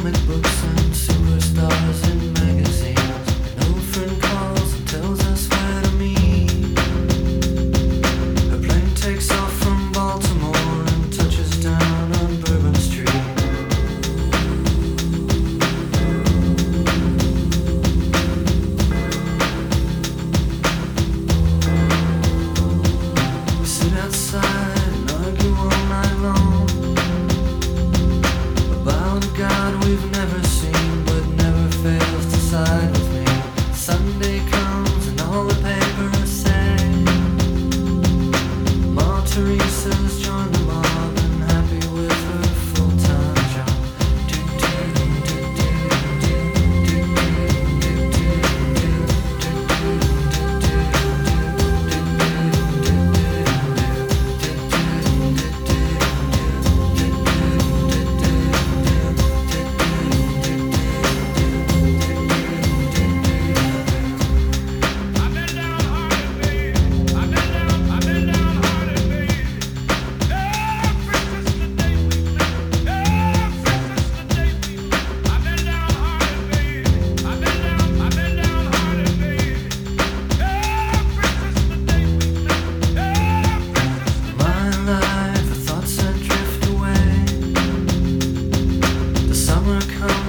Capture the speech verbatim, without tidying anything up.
comic books and superstars in magazines. An old friend calls and tells us where to meet. Her plane takes off from Baltimore and touches down on Bourbon Street. We sit outside and argue all night long about a God we've never seen, but never fails to side with me. Sunday comes and all the papers say Ma Teresa's joined the mob and happy with her full-time job. My life, the thoughts that drift away. The summer comes.